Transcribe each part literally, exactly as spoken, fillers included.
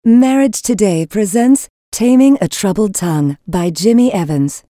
Marriage Today presents Taming a Troubled Tongue by Jimmy Evans.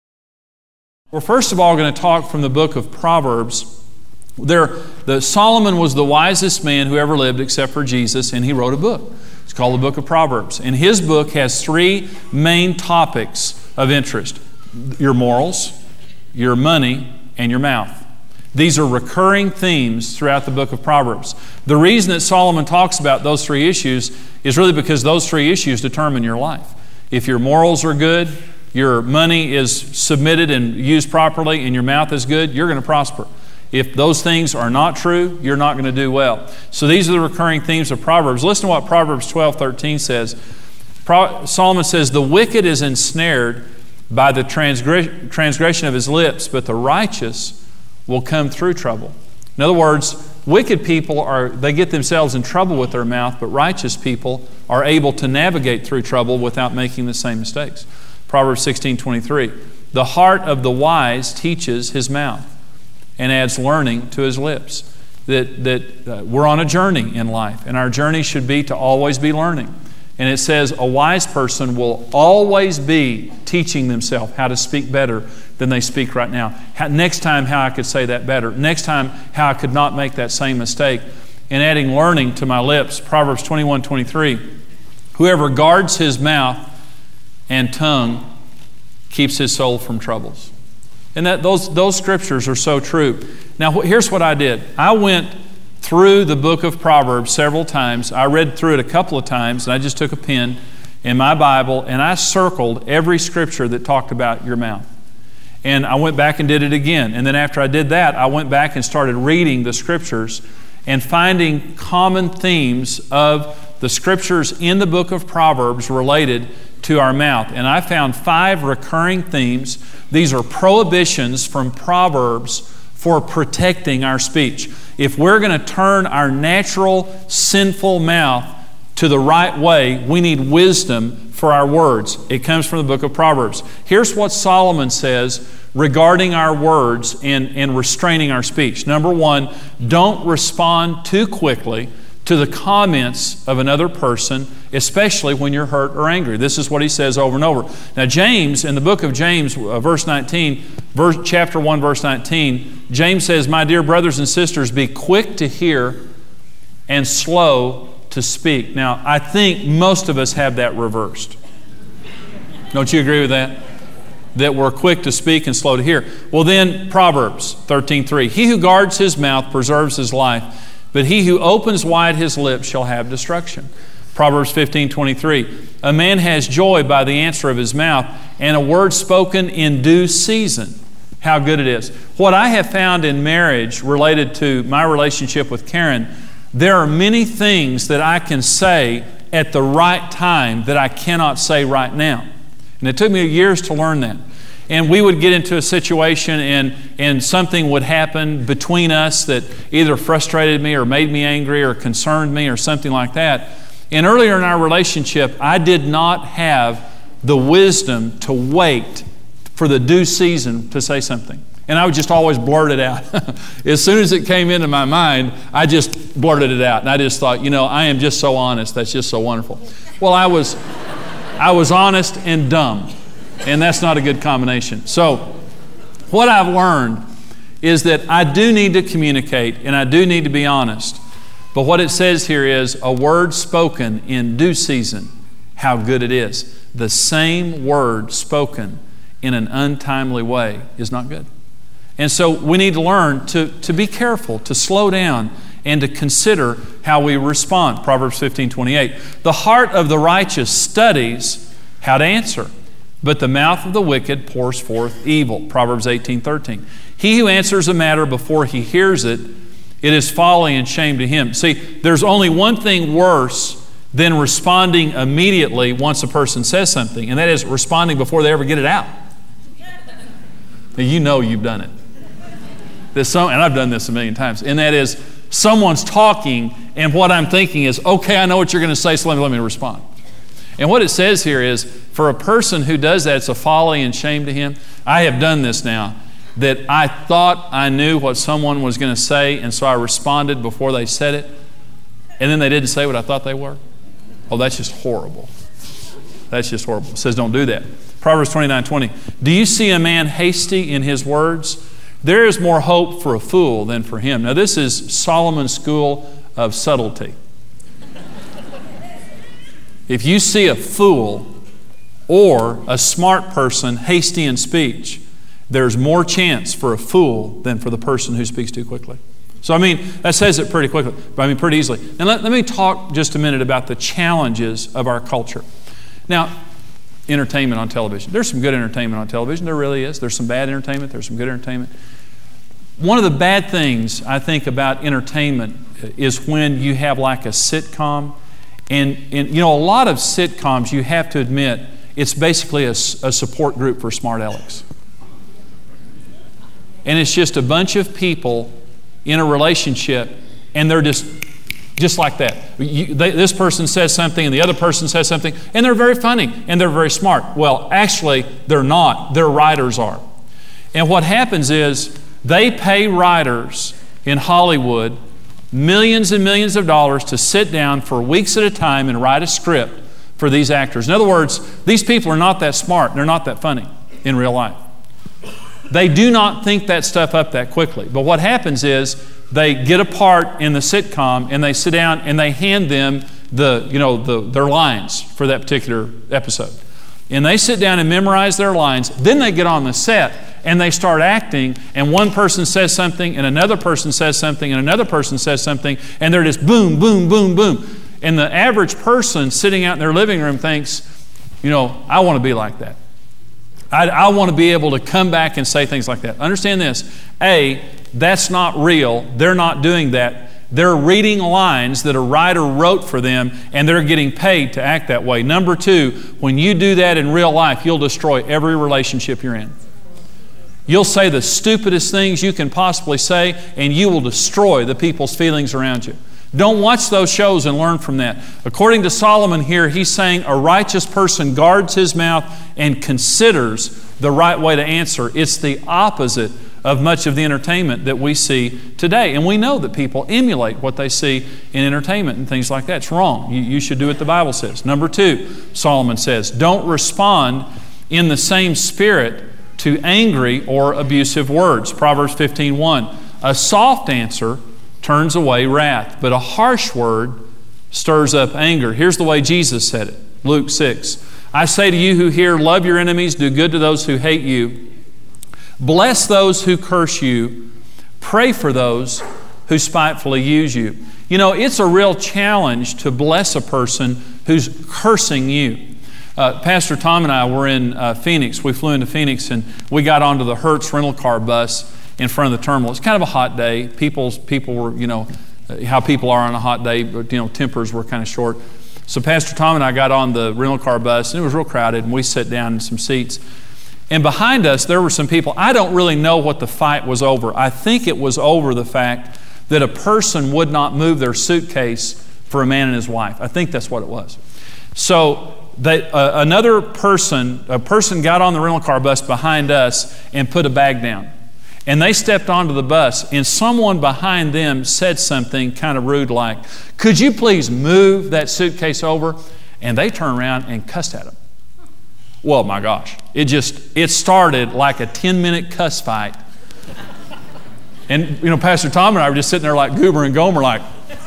We're first of all going to talk from the book of Proverbs. There, the, Solomon was the wisest man who ever lived except for Jesus, and he wrote a book. It's called the book of Proverbs. And his book has three main topics of interest: your morals, your money, and your mouth. These are recurring themes throughout the book of Proverbs. The reason that Solomon talks about those three issues is really because those three issues determine your life. If your morals are good, your money is submitted and used properly, and your mouth is good, you're going to prosper. If those things are not true, you're not going to do well. So these are the recurring themes of Proverbs. Listen to what Proverbs twelve thirteen says. Pro- Solomon says, "The wicked is ensnared by the transgress- transgression of his lips, but the righteous will come through trouble." In other words, wicked people are, they get themselves in trouble with their mouth, but righteous people are able to navigate through trouble without making the same mistakes. Proverbs sixteen twenty-three, "The heart of the wise teaches his mouth and adds learning to his lips." That, that uh, we're on a journey in life, and our journey should be to always be learning. And it says a wise person will always be teaching themselves how to speak better than they speak right now. How, next time, how I could say that better. Next time, how I could not make that same mistake. And adding learning to my lips. Proverbs twenty-one twenty-three, "Whoever guards his mouth and tongue keeps his soul from troubles." And that those, those scriptures are so true. Now, here's what I did. I went through the book of Proverbs several times. I read through it a couple of times, and I just took a pen in my Bible, and I circled every scripture that talked about your mouth. And I went back and did it again. And then after I did that, I went back and started reading the scriptures and finding common themes of the scriptures in the book of Proverbs related to our mouth. And I found five recurring themes. These are prohibitions from Proverbs for protecting our speech. If we're going to turn our natural, sinful mouth to the right way, we need wisdom for our words. It comes from the book of Proverbs. Here's what Solomon says regarding our words and, and restraining our speech. Number one, don't respond too quickly to the comments of another person, especially when you're hurt or angry. This is what he says over and over. Now, James, in the book of James, uh, verse nineteen, verse, chapter one, verse nineteen, James says, "My dear brothers and sisters, be quick to hear and slow to speak." Now, I think most of us have that reversed. Don't you agree with that? That we're quick to speak and slow to hear. Well, then, Proverbs thirteen three, "He who guards his mouth preserves his life, but he who opens wide his lips shall have destruction." Proverbs fifteen twenty-three, "A man has joy by the answer of his mouth, and a word spoken in due season." How good it is. What I have found in marriage related to my relationship with Karen, there are many things that I can say at the right time that I cannot say right now. And it took me years to learn that. And we would get into a situation and, and something would happen between us that either frustrated me or made me angry or concerned me or something like that. And earlier in our relationship, I did not have the wisdom to wait for the due season to say something. And I would just always blurt it out. As soon as it came into my mind, I just blurted it out. And I just thought, you know, I am just so honest. That's just so wonderful. Well, I was, I was honest and dumb. And that's not a good combination. So what I've learned is that I do need to communicate and I do need to be honest. But what it says here is a word spoken in due season, how good it is. The same word spoken in an untimely way is not good. And so we need to learn to, to be careful, to slow down, and to consider how we respond. Proverbs fifteen twenty-eight, "The heart of the righteous studies how to answer, but the mouth of the wicked pours forth evil." Proverbs eighteen thirteen, "He who answers a matter before he hears it, it is folly and shame to him." See, there's only one thing worse than responding immediately once a person says something, and that is responding before they ever get it out. Now, you know you've done it. There's some, and I've done this a million times, and that is someone's talking, and what I'm thinking is, okay, I know what you're going to say, so let me, let me respond. And what it says here is, for a person who does that, it's a folly and shame to him. I have done this now, that I thought I knew what someone was going to say, and so I responded before they said it, and then they didn't say what I thought they were. Oh, that's just horrible. That's just horrible. It says don't do that. Proverbs twenty-nine twenty. Do you see a man hasty in his words? There is more hope for a fool than for him. Now this is Solomon's school of subtlety. If you see a fool or a smart person hasty in speech, there's more chance for a fool than for the person who speaks too quickly. So, I mean, that says it pretty quickly, I mean, pretty easily. And let, let me talk just a minute about the challenges of our culture. Now, entertainment on television. There's some good entertainment on television. There really is. There's some bad entertainment. There's some good entertainment. One of the bad things, I think, about entertainment is when you have like a sitcom. And, and you know, a lot of sitcoms, you have to admit, it's basically a, a support group for smart alecks. And it's just a bunch of people in a relationship, and they're just just like that. You, they, this person says something, and the other person says something, and they're very funny, and they're very smart. Well, actually, they're not. Their writers are. And what happens is they pay writers in Hollywood millions and millions of dollars to sit down for weeks at a time and write a script for these actors. In other words, these people are not that smart. They're not that funny in real life. They do not think that stuff up that quickly. But what happens is they get a part in the sitcom and they sit down and they hand them the, you know, the, their lines for that particular episode. And they sit down and memorize their lines. Then they get on the set and they start acting, and one person says something and another person says something and another person says something, and they're just boom, boom, boom, boom. And the average person sitting out in their living room thinks, you know, I want to be like that. I, I want to be able to come back and say things like that. Understand this. A, that's not real. They're not doing that. They're reading lines that a writer wrote for them, and they're getting paid to act that way. Number two, when you do that in real life, you'll destroy every relationship you're in. You'll say the stupidest things you can possibly say, and you will destroy the people's feelings around you. Don't watch those shows and learn from that. According to Solomon here, he's saying a righteous person guards his mouth and considers the right way to answer. It's the opposite of much of the entertainment that we see today. And we know that people emulate what they see in entertainment and things like that. It's wrong. You, you should do what the Bible says. Number two, Solomon says, don't respond in the same spirit to angry or abusive words. Proverbs fifteen one. A soft answer turns away wrath, but a harsh word stirs up anger. Here's the way Jesus said it. Luke six. I say to you who hear, love your enemies, do good to those who hate you, bless those who curse you, pray for those who spitefully use you. You know, it's a real challenge to bless a person who's cursing you. Uh, Pastor Tom and I were in uh, Phoenix. We flew into Phoenix and we got onto the Hertz rental car bus in front of the terminal. It's kind of a hot day. People's, people were, you know, how people are on a hot day, but, you know, tempers were kind of short. So Pastor Tom and I got on the rental car bus, and it was real crowded, and we sat down in some seats. And behind us, there were some people. I don't really know what the fight was over. I think it was over the fact that a person would not move their suitcase for a man and his wife. I think that's what it was. So they, uh, another person, a person got on the rental car bus behind us and put a bag down. And they stepped onto the bus, and someone behind them said something kind of rude like, could you please move that suitcase over? And they turned around and cussed at them. Well, my gosh, it just, it started like a ten-minute cuss fight. And, you know, Pastor Tom and I were just sitting there like Goober and Gomer, like,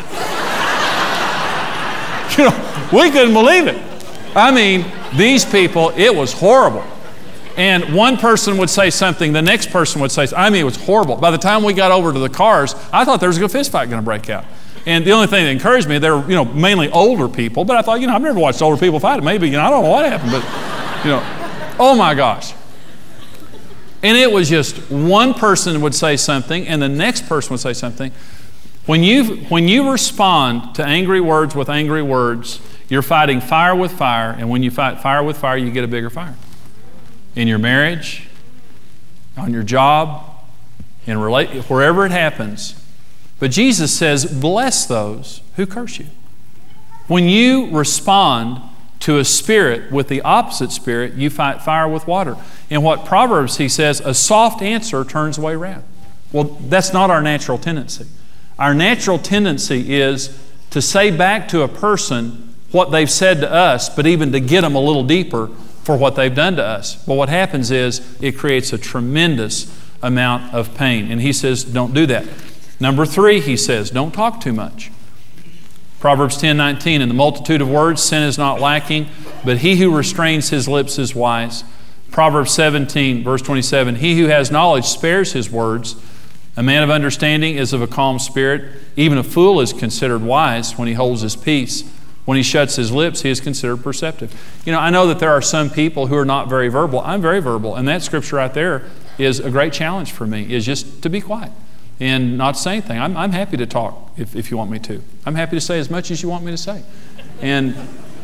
you know, we couldn't believe it. I mean, these people, it was horrible. And one person would say something, the next person would say something. I mean, it was horrible. By the time we got over to the cars, I thought there was a good fist fight going to break out. And the only thing that encouraged me, they were, you know, mainly older people, but I thought, you know, I've never watched older people fight. Maybe, you know, I don't know what happened, but, you know, oh my gosh. And it was just one person would say something, and the next person would say something. When you, when you respond to angry words with angry words, you're fighting fire with fire, and when you fight fire with fire, you get a bigger fire. In your marriage, on your job, in relate, wherever it happens. But Jesus says, bless those who curse you. When you respond to a spirit with the opposite spirit, you fight fire with water. In what Proverbs, he says, a soft answer turns away wrath. Well, that's not our natural tendency. Our natural tendency is to say back to a person what they've said to us, but even to get them a little deeper for what they've done to us. But what happens is it creates a tremendous amount of pain. And he says, don't do that. Number three, he says, don't talk too much. Proverbs ten nineteen, in the multitude of words, sin is not lacking, but he who restrains his lips is wise. Proverbs seventeen, verse twenty-seven, he who has knowledge spares his words. A man of understanding is of a calm spirit. Even a fool is considered wise when he holds his peace. When he shuts his lips, he is considered perceptive. You know, I know that there are some people who are not very verbal. I'm very verbal, and that scripture right there is a great challenge for me, is just to be quiet and not say anything. I'm, I'm happy to talk if, if you want me to. I'm happy to say as much as you want me to say. And,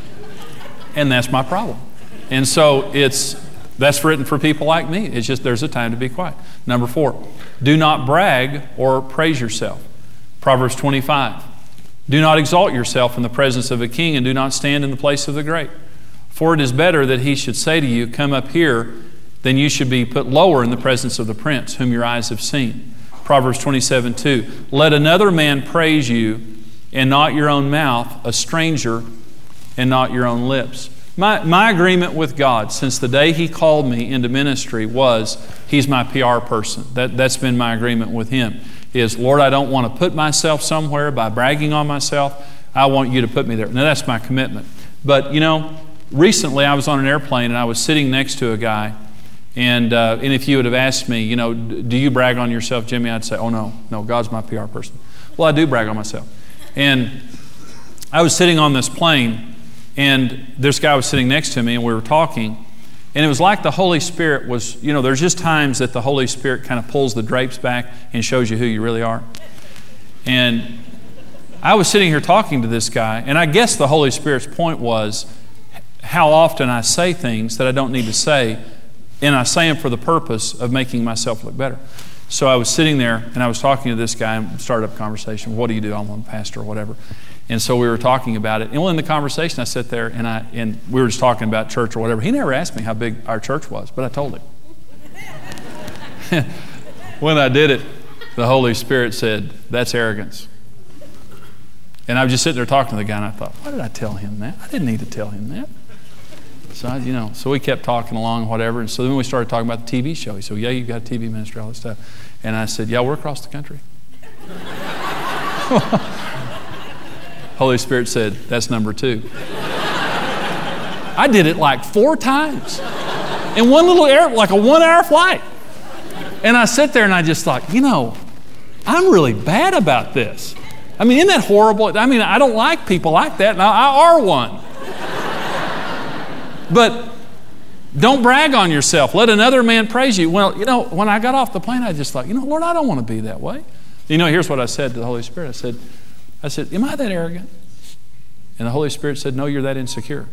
and that's my problem. And so it's that's written for people like me. It's just there's a time to be quiet. Number four, do not brag or praise yourself. Proverbs twenty-five, do not exalt yourself in the presence of a king, and do not stand in the place of the great. For it is better that he should say to you, come up here, than you should be put lower in the presence of the prince, whom your eyes have seen. Proverbs twenty-seven two, let another man praise you, and not your own mouth, a stranger, and not your own lips. My, my agreement with God since the day He called me into ministry was He's my P R person. That, that's been my agreement with Him. Is, Lord, I don't want to put myself somewhere by bragging on myself. I want you to put me there. Now, that's my commitment. But, you know, recently I was on an airplane and I was sitting next to a guy. And, uh, and if you would have asked me, you know, do you brag on yourself, Jimmy? I'd say, oh, no, no, God's my P R person. Well, I do brag on myself. And I was sitting on this plane, and this guy was sitting next to me, and we were talking. And it was like the Holy Spirit was, you know, there's just times that the Holy Spirit kind of pulls the drapes back and shows you who you really are. And I was sitting here talking to this guy, and I guess the Holy Spirit's point was how often I say things that I don't need to say, and I say them for the purpose of making myself look better. So I was sitting there, and I was talking to this guy and started up a conversation. What do you do? I'm a pastor or whatever. And so we were talking about it. And well, in the conversation, I sat there, and I and we were just talking about church or whatever. He never asked me how big our church was, but I told him. When I did it, the Holy Spirit said, that's arrogance. And I was just sitting there talking to the guy, and I thought, why did I tell him that? I didn't need to tell him that. So, I, you know, so we kept talking along, whatever. And so then we started talking about the T V show. He said, yeah, you've got a T V ministry, all this stuff. And I said, yeah, we're across the country. Holy Spirit said, that's number two. I did it like four times in one little air, like a one hour flight. And I sat there and I just thought, you know, I'm really bad about this. I mean, isn't that horrible? I mean, I don't like people like that, and I, I are one. But don't brag on yourself. Let another man praise you. Well, you know, when I got off the plane, I just thought, you know, Lord, I don't want to be that way. You know, here's what I said to the Holy Spirit. I said, I said, am I that arrogant? And the Holy Spirit said, no, you're that insecure.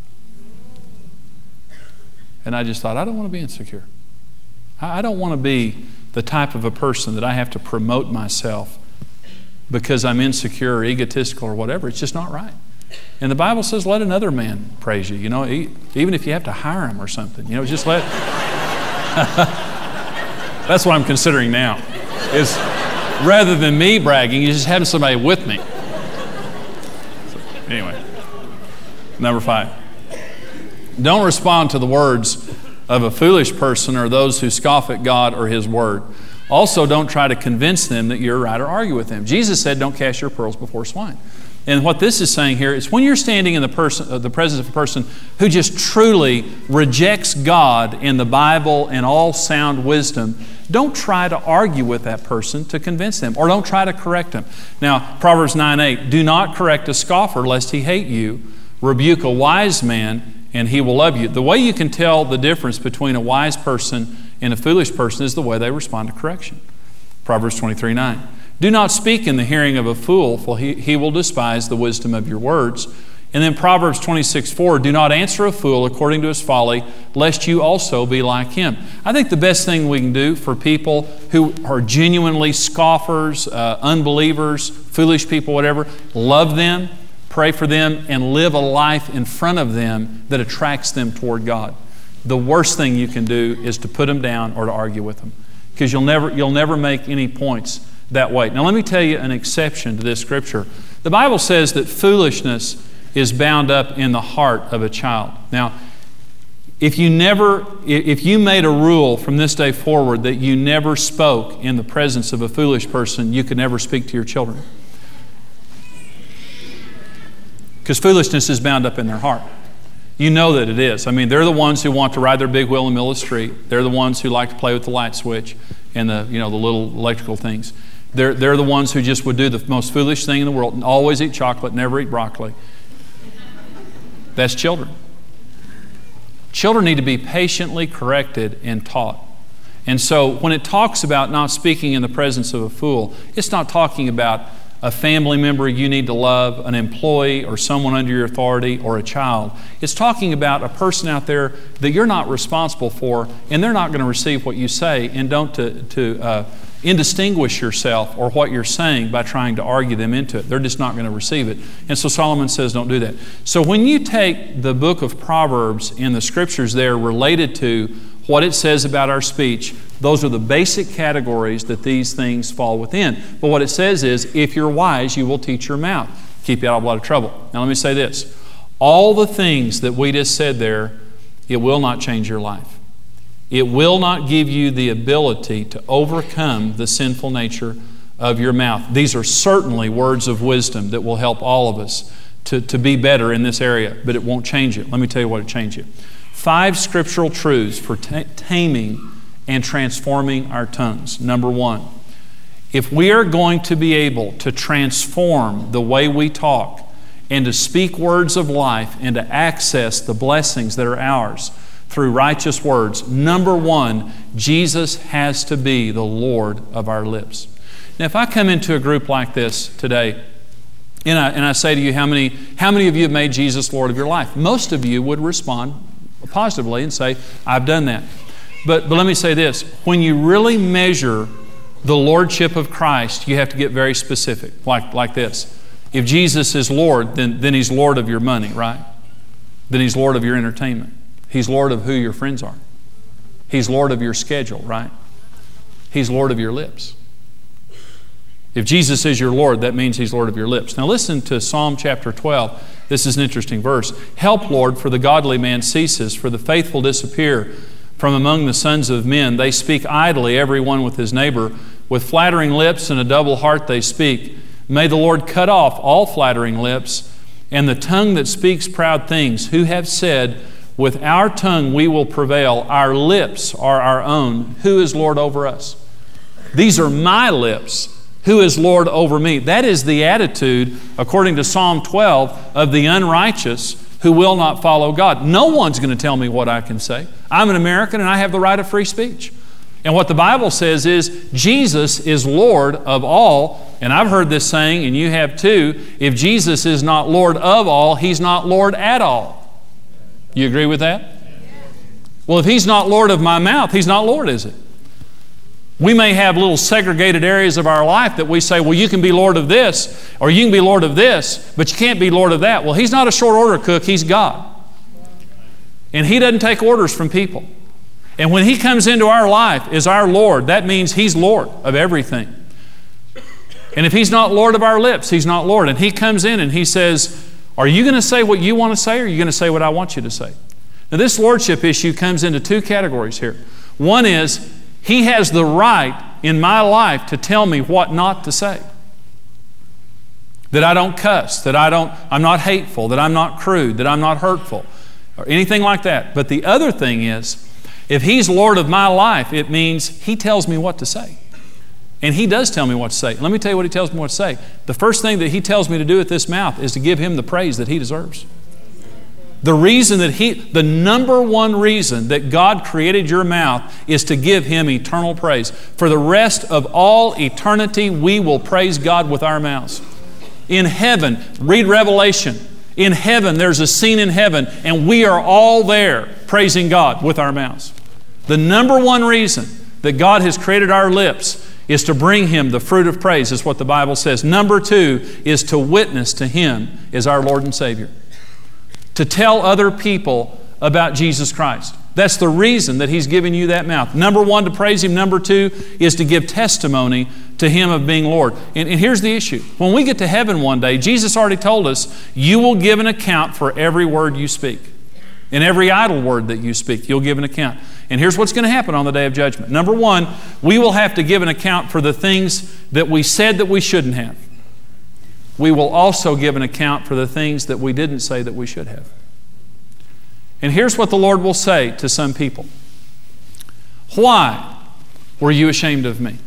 And I just thought, I don't want to be insecure. I don't want to be the type of a person that I have to promote myself because I'm insecure or egotistical or whatever. It's just not right. And the Bible says, let another man praise you. You know, even if you have to hire him or something. You know, just let... That's what I'm considering now. Is rather than me bragging, you just have somebody with me. So, anyway, number five. Don't respond to the words of a foolish person or those who scoff at God or His Word. Also, don't try to convince them that you're right or argue with them. Jesus said, don't cast your pearls before swine. And what this is saying here is when you're standing in the, person, uh, the presence of a person who just truly rejects God and the Bible and all sound wisdom, don't try to argue with that person to convince them, or don't try to correct them. Now, Proverbs nine eight, do not correct a scoffer lest he hate you. Rebuke a wise man and he will love you. The way you can tell the difference between a wise person and a foolish person is the way they respond to correction. Proverbs twenty-three nine. Do not speak in the hearing of a fool, for he, he will despise the wisdom of your words. And then Proverbs twenty-six four, do not answer a fool according to his folly, lest you also be like him. I think the best thing we can do for people who are genuinely scoffers, uh, unbelievers, foolish people, whatever, love them, pray for them, and live a life in front of them that attracts them toward God. The worst thing you can do is to put them down or to argue with them, because you'll never, you'll never make any points that way. Now let me tell you an exception to this scripture. The Bible says that foolishness is bound up in the heart of a child. Now, if you never, if you made a rule from this day forward that you never spoke in the presence of a foolish person, you could never speak to your children. Because foolishness is bound up in their heart. You know that it is. I mean, they're the ones who want to ride their big wheel in the middle of the street. They're the ones who like to play with the light switch and the, you know, the little electrical things. They're, they're the ones who just would do the most foolish thing in the world and always eat chocolate, never eat broccoli. That's children. Children need to be patiently corrected and taught. And so when it talks about not speaking in the presence of a fool, it's not talking about a family member you need to love, an employee or someone under your authority, or a child. It's talking about a person out there that you're not responsible for, and they're not going to receive what you say, and don't to, to uh, indistinguish yourself or what you're saying by trying to argue them into it. They're just not going to receive it. And so Solomon says don't do that. So when you take the book of Proverbs and the scriptures there related to what it says about our speech, those are the basic categories that these things fall within. But what it says is, if you're wise, you will teach your mouth. Keep you out of a lot of trouble. Now let me say this. All the things that we just said there, it will not change your life. It will not give you the ability to overcome the sinful nature of your mouth. These are certainly words of wisdom that will help all of us to, to be better in this area, but it won't change it. Let me tell you what it changes you. Five scriptural truths for t- taming and transforming our tongues. Number one, if we are going to be able to transform the way we talk and to speak words of life and to access the blessings that are ours through righteous words, number one, Jesus has to be the Lord of our lips. Now, if I come into a group like this today, and I, and I say to you, how many, how many of you have made Jesus Lord of your life? Most of you would respond positively and say, I've done that. But, but let me say this. When you really measure the lordship of Christ, you have to get very specific, like, like this. If Jesus is Lord, then, then He's Lord of your money, right? Then He's Lord of your entertainment. He's Lord of who your friends are. He's Lord of your schedule, right? He's Lord of your lips. If Jesus is your Lord, that means He's Lord of your lips. Now listen to Psalm chapter twelve. This is an interesting verse. Help, Lord, for the godly man ceases, for the faithful disappear from among the sons of men. They speak idly, every one with his neighbor. With flattering lips and a double heart they speak. May the Lord cut off all flattering lips and the tongue that speaks proud things, who have said, with our tongue we will prevail. Our lips are our own. Who is Lord over us? These are my lips. Who is Lord over me? That is the attitude, according to Psalm twelve, of the unrighteous who will not follow God. No one's going to tell me what I can say. I'm an American and I have the right of free speech. And what the Bible says is Jesus is Lord of all. And I've heard this saying, and you have too, if Jesus is not Lord of all, He's not Lord at all. You agree with that? Well, if He's not Lord of my mouth, He's not Lord, is it? We may have little segregated areas of our life that we say, well, you can be Lord of this, or you can be Lord of this, but you can't be Lord of that. Well, He's not a short order cook, He's God. And He doesn't take orders from people. And when He comes into our life as our Lord, that means He's Lord of everything. And if He's not Lord of our lips, He's not Lord. And He comes in and He says, are you going to say what you want to say, or are you going to say what I want you to say? Now, this lordship issue comes into two categories here. One is, He has the right in my life to tell me what not to say. That I don't cuss, that I don't, I'm not hateful, that I'm not crude, that I'm not hurtful, or anything like that. But the other thing is, if He's Lord of my life, it means He tells me what to say. And He does tell me what to say. Let me tell you what He tells me what to say. The first thing that He tells me to do with this mouth is to give Him the praise that He deserves. The reason that He, the number one reason that God created your mouth is to give Him eternal praise. For the rest of all eternity, we will praise God with our mouths. In heaven, read Revelation. In heaven, there's a scene in heaven, and we are all there praising God with our mouths. The number one reason that God has created our lips is to bring Him the fruit of praise, is what the Bible says. Number two is to witness to Him as our Lord and Savior. To tell other people about Jesus Christ. That's the reason that He's given you that mouth. Number one, to praise Him. Number two is to give testimony to Him of being Lord. And, and here's the issue. When we get to heaven one day, Jesus already told us, you will give an account for every word you speak. And every idle word that you speak, you'll give an account. And here's what's going to happen on the day of judgment. Number one, we will have to give an account for the things that we said that we shouldn't have. We will also give an account for the things that we didn't say that we should have. And here's what the Lord will say to some people. Why were you ashamed of me?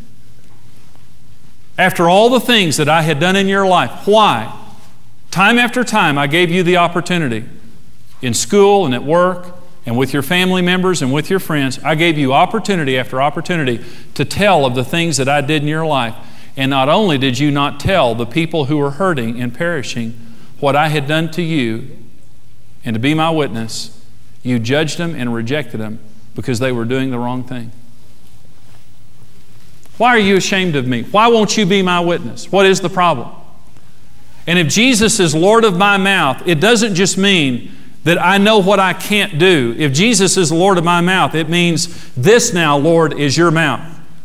After all the things that I had done in your life, why? Time after time I gave you the opportunity in school and at work and with your family members and with your friends. I gave you opportunity after opportunity to tell of the things that I did in your life. And not only did you not tell the people who were hurting and perishing what I had done to you and to be my witness, you judged them and rejected them because they were doing the wrong thing. Why are you ashamed of me? Why won't you be my witness? What is the problem? And if Jesus is Lord of my mouth, it doesn't just mean that I know what I can't do. If Jesus is Lord of my mouth, it means this now, Lord, is your mouth.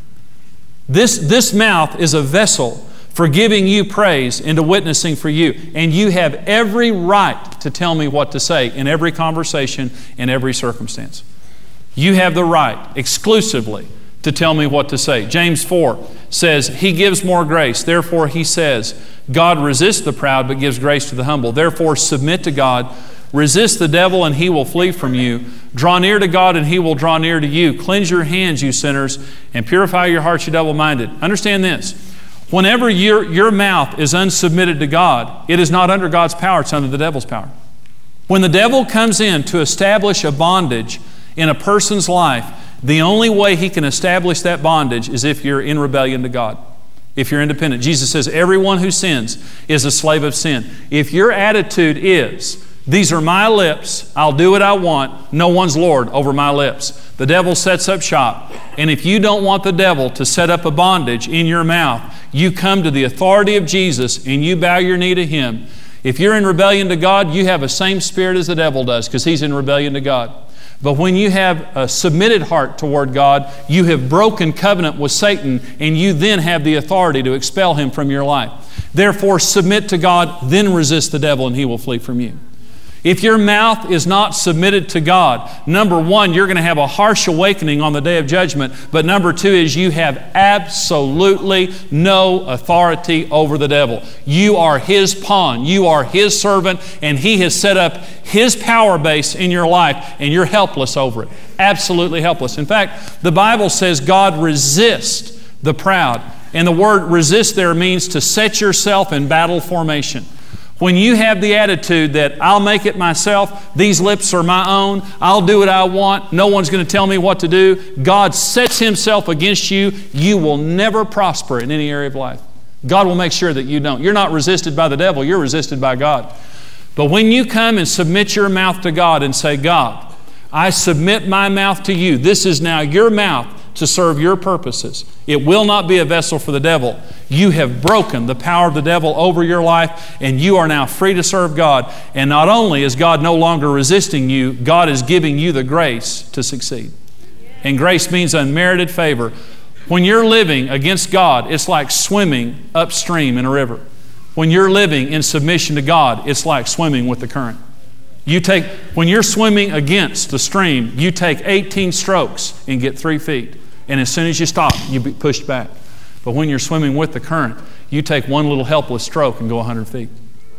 This, this mouth is a vessel for giving you praise and to witnessing for you. And you have every right to tell me what to say in every conversation, in every circumstance. You have the right exclusively to tell me what to say. James four says, He gives more grace. Therefore, he says, God resists the proud but gives grace to the humble. Therefore, submit to God. Resist the devil and he will flee from you. Draw near to God and He will draw near to you. Cleanse your hands, you sinners, and purify your hearts, you double-minded. Understand this. Whenever your, your mouth is unsubmitted to God, it is not under God's power, it's under the devil's power. When the devil comes in to establish a bondage in a person's life, the only way he can establish that bondage is if you're in rebellion to God. If you're independent. Jesus says, everyone who sins is a slave of sin. If your attitude is, these are my lips, I'll do what I want, no one's Lord over my lips. The devil sets up shop. And if you don't want the devil to set up a bondage in your mouth, you come to the authority of Jesus and you bow your knee to Him. If you're in rebellion to God, you have the same spirit as the devil does because he's in rebellion to God. But when you have a submitted heart toward God, you have broken covenant with Satan and you then have the authority to expel him from your life. Therefore, submit to God, then resist the devil and he will flee from you. If your mouth is not submitted to God, number one, you're going to have a harsh awakening on the day of judgment. But number two is you have absolutely no authority over the devil. You are his pawn. You are his servant, and he has set up his power base in your life, and you're helpless over it. Absolutely helpless. In fact, the Bible says God resists the proud. And the word resist there means to set yourself in battle formation. When you have the attitude that I'll make it myself, these lips are my own, I'll do what I want, no one's going to tell me what to do, God sets Himself against you, you will never prosper in any area of life. God will make sure that you don't. You're not resisted by the devil, you're resisted by God. But when you come and submit your mouth to God and say, God, I submit my mouth to you. This is now your mouth to serve your purposes. It will not be a vessel for the devil. You have broken the power of the devil over your life, and you are now free to serve God. And not only is God no longer resisting you, God is giving you the grace to succeed. And grace means unmerited favor. When you're living against God, it's like swimming upstream in a river. When you're living in submission to God, it's like swimming with the current. You take, when you're swimming against the stream, you take eighteen strokes and get three feet. And as soon as you stop, you be pushed back. But when you're swimming with the current, you take one little helpless stroke and go one hundred feet.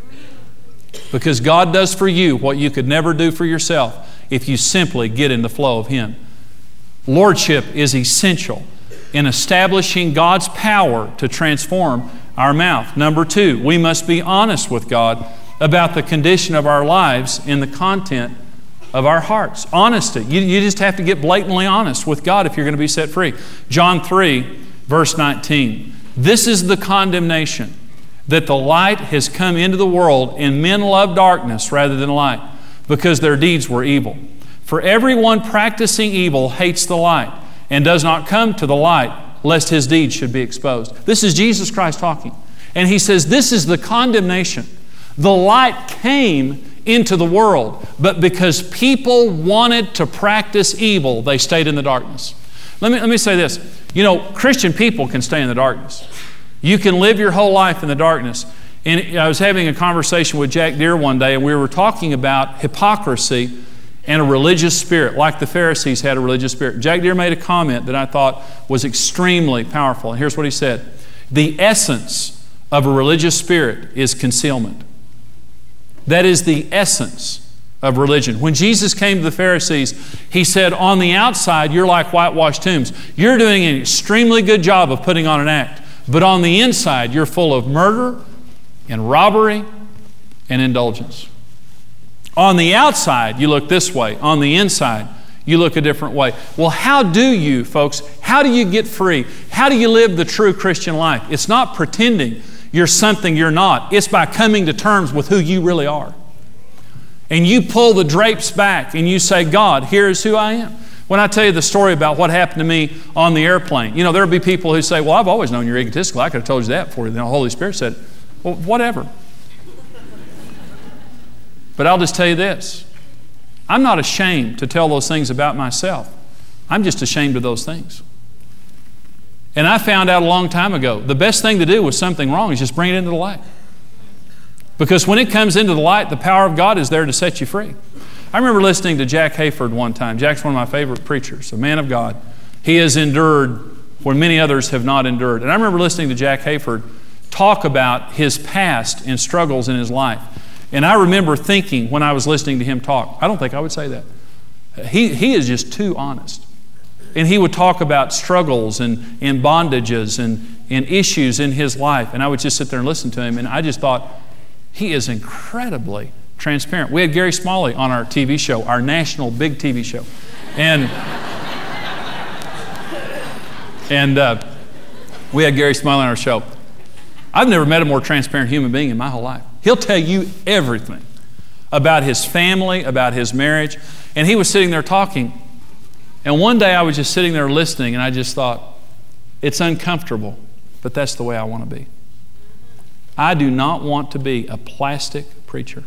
Because God does for you what you could never do for yourself if you simply get in the flow of Him. Lordship is essential in establishing God's power to transform our mouth. Number two, we must be honest with God about the condition of our lives and the content of our hearts. Honesty. You, you just have to get blatantly honest with God if you're going to be set free. John three, verse nineteen. This is the condemnation, that the light has come into the world, and men love darkness rather than light, because their deeds were evil. For everyone practicing evil hates the light, and does not come to the light, lest his deeds should be exposed. This is Jesus Christ talking. And He says, this is the condemnation. The light came into the world, but because people wanted to practice evil, they stayed in the darkness. Let me, let me say this. You know, Christian people can stay in the darkness. You can live your whole life in the darkness. And I was having a conversation with Jack Deere one day, and we were talking about hypocrisy and a religious spirit, like the Pharisees had a religious spirit. Jack Deere made a comment that I thought was extremely powerful. And here's what he said. The essence of a religious spirit is concealment. That is the essence of religion. When Jesus came to the Pharisees, He said, on the outside, you're like whitewashed tombs. You're doing an extremely good job of putting on an act. But on the inside, you're full of murder and robbery and indulgence. On the outside, you look this way. On the inside, you look a different way. Well, how do you, folks, how do you get free? How do you live the true Christian life? It's not pretending you're something you're not. It's by coming to terms with who you really are. And you pull the drapes back and you say, God, here is who I am. When I tell you the story about what happened to me on the airplane, you know, there'll be people who say, well, I've always known you're egotistical. I could have told you that before the Holy Spirit said it. Well, whatever. But I'll just tell you this. I'm not ashamed to tell those things about myself. I'm just ashamed of those things. And I found out a long time ago, the best thing to do with something wrong is just bring it into the light. Because when it comes into the light, the power of God is there to set you free. I remember listening to Jack Hayford one time. Jack's one of my favorite preachers, a man of God. He has endured where many others have not endured. And I remember listening to Jack Hayford talk about his past and struggles in his life. And I remember thinking when I was listening to him talk, I don't think I would say that. He, he is just too honest. And he would talk about struggles and, and bondages and, and issues in his life. And I would just sit there and listen to him. And I just thought, he is incredibly transparent. We had Gary Smalley on our T V show, our national big T V show. And, and uh, we had Gary Smalley on our show. I've never met a more transparent human being in my whole life. He'll tell you everything about his family, about his marriage. And he was sitting there talking. And one day I was just sitting there listening, and I just thought, it's uncomfortable, but that's the way I want to be. I do not want to be a plastic preacher.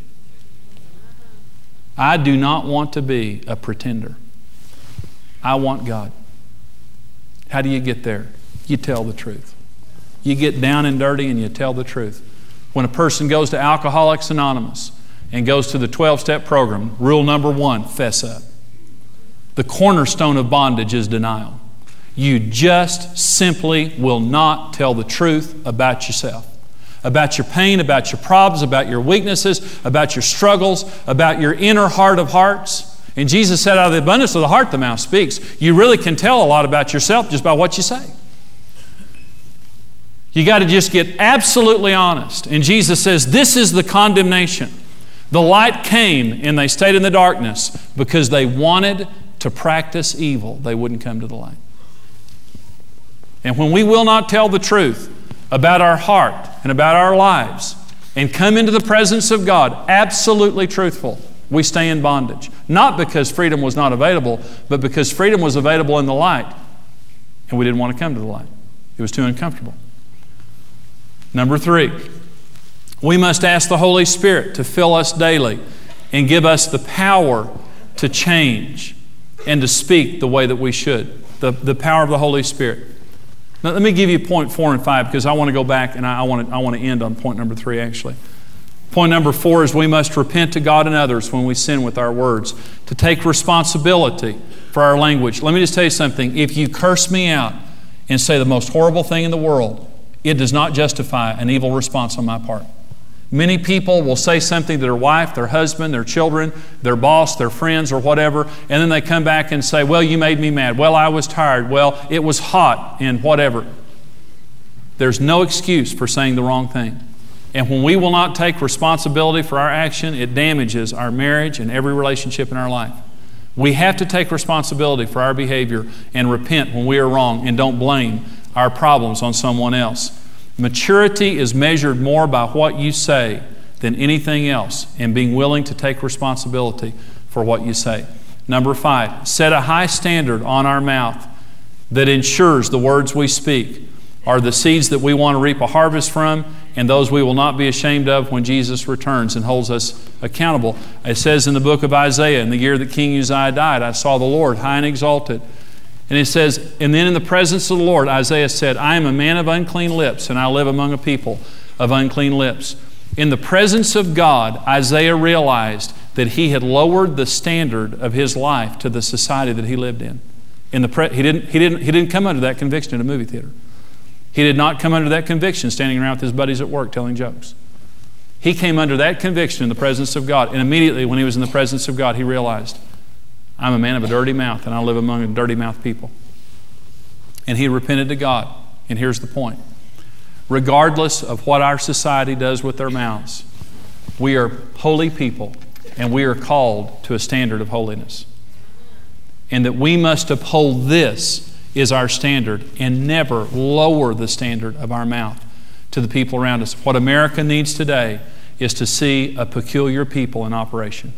I do not want to be a pretender. I want God. How do you get there? You tell the truth. You get down and dirty and you tell the truth. When a person goes to Alcoholics Anonymous and goes to the twelve-step program, rule number one, fess up. The cornerstone of bondage is denial. You just simply will not tell the truth about yourself. About your pain, about your problems, about your weaknesses, about your struggles, about your inner heart of hearts. And Jesus said, out of the abundance of the heart, the mouth speaks. You really can tell a lot about yourself just by what you say. You got to just get absolutely honest. And Jesus says, this is the condemnation. The light came and they stayed in the darkness because they wanted to practice evil. They wouldn't come to the light. And when we will not tell the truth about our heart and about our lives and come into the presence of God absolutely truthful, we stay in bondage. Not because freedom was not available, but because freedom was available in the light and we didn't want to come to the light. It was too uncomfortable. Number three, we must ask the Holy Spirit to fill us daily and give us the power to change and to speak the way that we should. The, the power of the Holy Spirit. Now, let me give you point four and five because I want to go back and I, I, want to, I want to end on point number three actually. Point number four is we must repent to God and others when we sin with our words, to take responsibility for our language. Let me just tell you something. If you curse me out and say the most horrible thing in the world, it does not justify an evil response on my part. Many people will say something to their wife, their husband, their children, their boss, their friends, or whatever, and then they come back and say, well, you made me mad. Well, I was tired. Well, it was hot, and whatever. There's no excuse for saying the wrong thing. And when we will not take responsibility for our action, it damages our marriage and every relationship in our life. We have to take responsibility for our behavior and repent when we are wrong and don't blame our problems on someone else. Maturity is measured more by what you say than anything else, and being willing to take responsibility for what you say. Number five, set a high standard on our mouth that ensures the words we speak are the seeds that we want to reap a harvest from, and those we will not be ashamed of when Jesus returns and holds us accountable. It says in the book of Isaiah, in the year that King Uzziah died, I saw the Lord high and exalted, And it says, and then in the presence of the Lord, Isaiah said, I am a man of unclean lips, and I live among a people of unclean lips. In the presence of God, Isaiah realized that he had lowered the standard of his life to the society that he lived in. In the pre- he didn't, he didn't, he didn't come under that conviction in a movie theater. He did not come under that conviction standing around with his buddies at work telling jokes. He came under that conviction in the presence of God. And immediately when he was in the presence of God, he realized, I'm a man of a dirty mouth, and I live among a dirty mouth people. And he repented to God. And here's the point. Regardless of what our society does with their mouths, we are holy people, and we are called to a standard of holiness. And that we must uphold this is our standard and never lower the standard of our mouth to the people around us. What America needs today is to see a peculiar people in operation.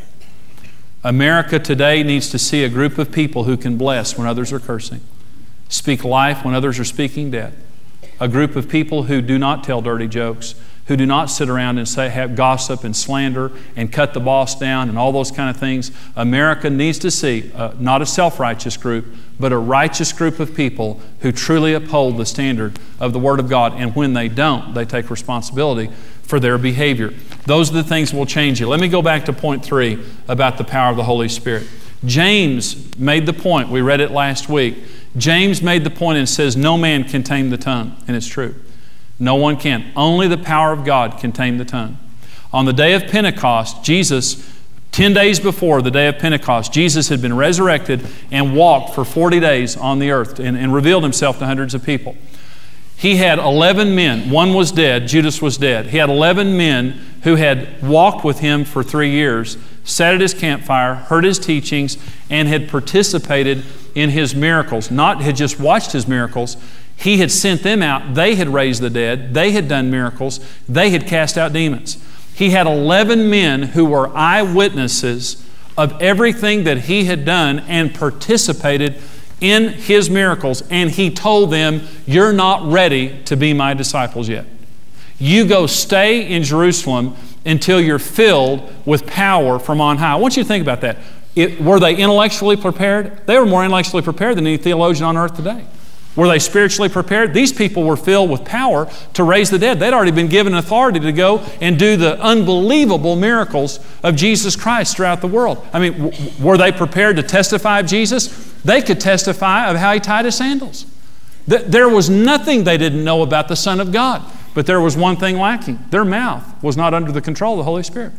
America today needs to see a group of people who can bless when others are cursing, speak life when others are speaking death, a group of people who do not tell dirty jokes, who do not sit around and say, have gossip and slander and cut the boss down and all those kind of things. America needs to see uh, not a self-righteous group, but a righteous group of people who truly uphold the standard of the Word of God. And when they don't, they take responsibility for their behavior. Those are the things that will change you. Let me go back to point three about the power of the Holy Spirit. James made the point, we read it last week. James made the point and says, no man can tame the tongue. And it's true. No one can. Only the power of God can tame the tongue. On the day of Pentecost, Jesus, ten days before the day of Pentecost, Jesus had been resurrected and walked for forty days on the earth and, and revealed himself to hundreds of people. He had eleven men. One was dead. Judas was dead. He had eleven men who had walked with him for three years, sat at his campfire, heard his teachings, and had participated in his miracles. Not had just watched his miracles. He had sent them out. They had raised the dead. They had done miracles. They had cast out demons. He had eleven men who were eyewitnesses of everything that he had done and participated in his miracles. And he told them, you're not ready to be my disciples yet. You go stay in Jerusalem until you're filled with power from on high. I want you to think about that. It, were they intellectually prepared? They were more intellectually prepared than any theologian on earth today. Were they spiritually prepared? These people were filled with power to raise the dead. They'd already been given authority to go and do the unbelievable miracles of Jesus Christ throughout the world. I mean, w- were they prepared to testify of Jesus? They could testify of how He tied His sandals. Th- there was nothing they didn't know about the Son of God. But there was one thing lacking. Their mouth was not under the control of the Holy Spirit.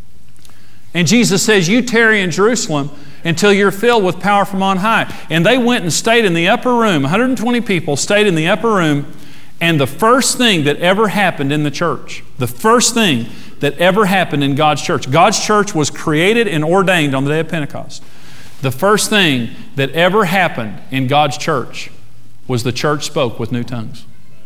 And Jesus says, you tarry in Jerusalem until you're filled with power from on high. And they went and stayed in the upper room. one hundred twenty people stayed in the upper room. And the first thing that ever happened in the church, the first thing that ever happened in God's church, God's church was created and ordained on the day of Pentecost. The first thing that ever happened in God's church was the church spoke with new tongues.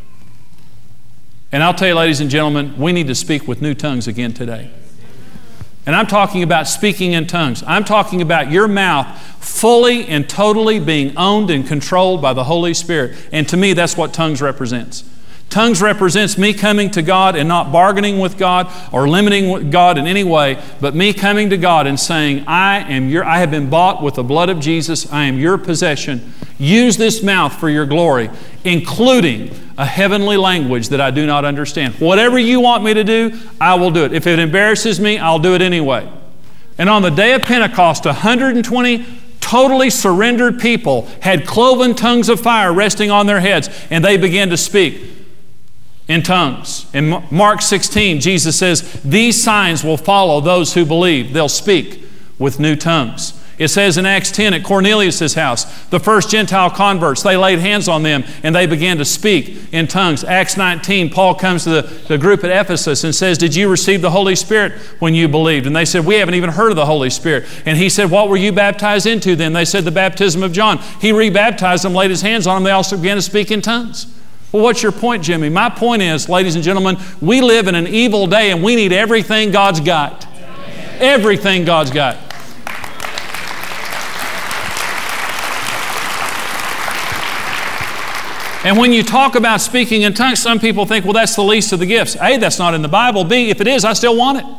And I'll tell you, ladies and gentlemen, we need to speak with new tongues again today. And I'm talking about speaking in tongues. I'm talking about your mouth fully and totally being owned and controlled by the Holy Spirit. And to me, that's what tongues represents. Tongues represents me coming to God and not bargaining with God or limiting God in any way, but me coming to God and saying, I am your, I have been bought with the blood of Jesus. I am your possession. Use this mouth for your glory, including a heavenly language that I do not understand. Whatever you want me to do, I will do it. If it embarrasses me, I'll do it anyway. And on the day of Pentecost, one hundred twenty totally surrendered people had cloven tongues of fire resting on their heads, and they began to speak in tongues. In Mark sixteen, Jesus says, these signs will follow those who believe. They'll speak with new tongues. It says in Acts ten at Cornelius' house, the first Gentile converts, they laid hands on them and they began to speak in tongues. Acts nineteen, Paul comes to the, the group at Ephesus and says, did you receive the Holy Spirit when you believed? And they said, we haven't even heard of the Holy Spirit. And he said, what were you baptized into then? They said, the baptism of John. He rebaptized them, laid his hands on them. They also began to speak in tongues. Well, what's your point, Jimmy? My point is, ladies and gentlemen, we live in an evil day and we need everything God's got. Everything God's got. And when you talk about speaking in tongues, some people think, well, that's the least of the gifts. A, that's not in the Bible. B, if it is, I still want it.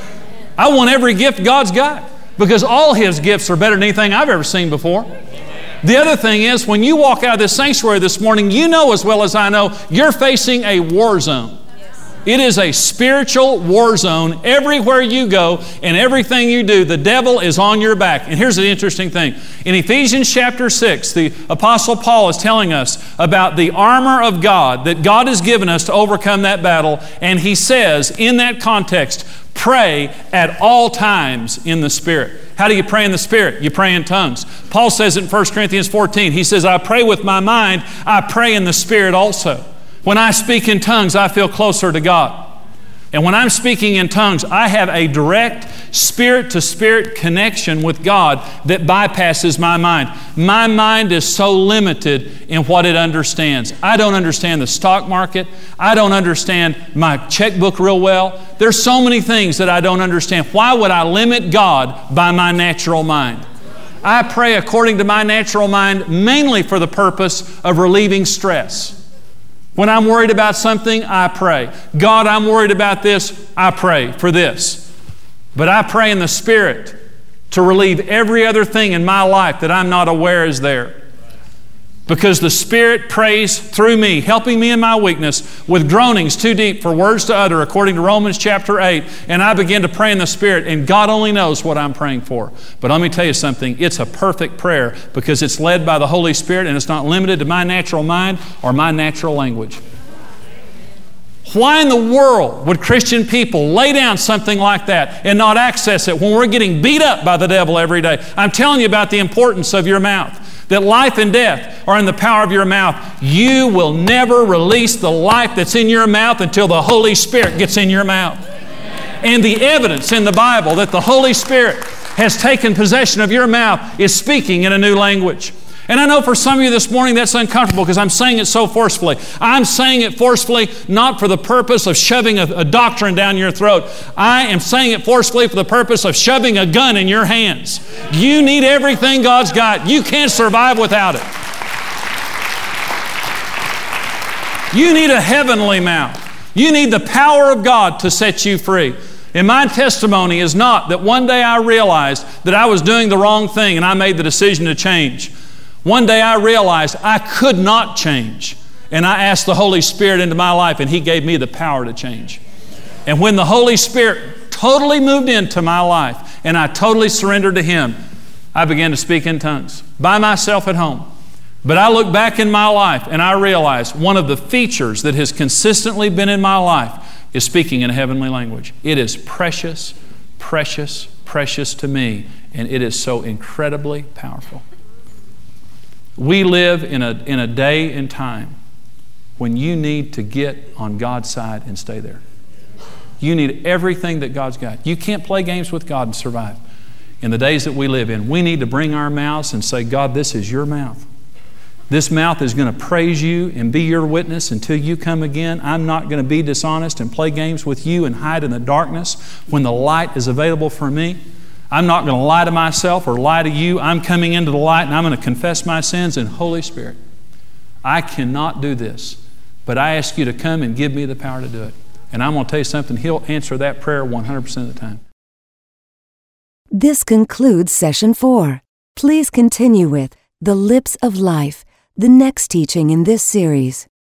I want every gift God's got because all His gifts are better than anything I've ever seen before. The other thing is, when you walk out of this sanctuary this morning, you know as well as I know, you're facing a war zone. It is a spiritual war zone. Everywhere you go and everything you do, the devil is on your back. And here's the interesting thing. In Ephesians chapter six, the Apostle Paul is telling us about the armor of God that God has given us to overcome that battle. And he says, in that context, pray at all times in the Spirit. How do you pray in the Spirit? You pray in tongues. Paul says in First Corinthians fourteen, he says, I pray with my mind, I pray in the Spirit also. When I speak in tongues, I feel closer to God. And when I'm speaking in tongues, I have a direct spirit-to-spirit connection with God that bypasses my mind. My mind is so limited in what it understands. I don't understand the stock market. I don't understand my checkbook real well. There's so many things that I don't understand. Why would I limit God by my natural mind? I pray according to my natural mind mainly for the purpose of relieving stress. When I'm worried about something, I pray. God, I'm worried about this, I pray for this. But I pray in the Spirit to relieve every other thing in my life that I'm not aware is there. Because the Spirit prays through me, helping me in my weakness with groanings too deep for words to utter, according to Romans chapter eight. And I begin to pray in the Spirit, and God only knows what I'm praying for. But let me tell you something, it's a perfect prayer because it's led by the Holy Spirit and it's not limited to my natural mind or my natural language. Why in the world would Christian people lay down something like that and not access it when we're getting beat up by the devil every day? I'm telling you about the importance of your mouth. That life and death are in the power of your mouth. You will never release the life that's in your mouth until the Holy Spirit gets in your mouth. And the evidence in the Bible that the Holy Spirit has taken possession of your mouth is speaking in a new language. And I know for some of you this morning that's uncomfortable because I'm saying it so forcefully. I'm saying it forcefully not for the purpose of shoving a, a doctrine down your throat. I am saying it forcefully for the purpose of shoving a gun in your hands. You need everything God's got. You can't survive without it. You need a heavenly mouth. You need the power of God to set you free. And my testimony is not that one day I realized that I was doing the wrong thing and I made the decision to change. One day I realized I could not change. And I asked the Holy Spirit into my life and He gave me the power to change. And when the Holy Spirit totally moved into my life and I totally surrendered to Him, I began to speak in tongues by myself at home. But I look back in my life and I realize one of the features that has consistently been in my life is speaking in a heavenly language. It is precious, precious, precious to me, and it is so incredibly powerful. We live in a, in a day and time when you need to get on God's side and stay there. You need everything that God's got. You can't play games with God and survive. In the days that we live in, we need to bring our mouths and say, God, this is your mouth. This mouth is going to praise you and be your witness until you come again. I'm not going to be dishonest and play games with you and hide in the darkness when the light is available for me. I'm not going to lie to myself or lie to you. I'm coming into the light and I'm going to confess my sins. And Holy Spirit, I cannot do this, but I ask you to come and give me the power to do it. And I'm going to tell you something, He'll answer that prayer one hundred percent of the time. This concludes session four. Please continue with The Lips of Life, the next teaching in this series.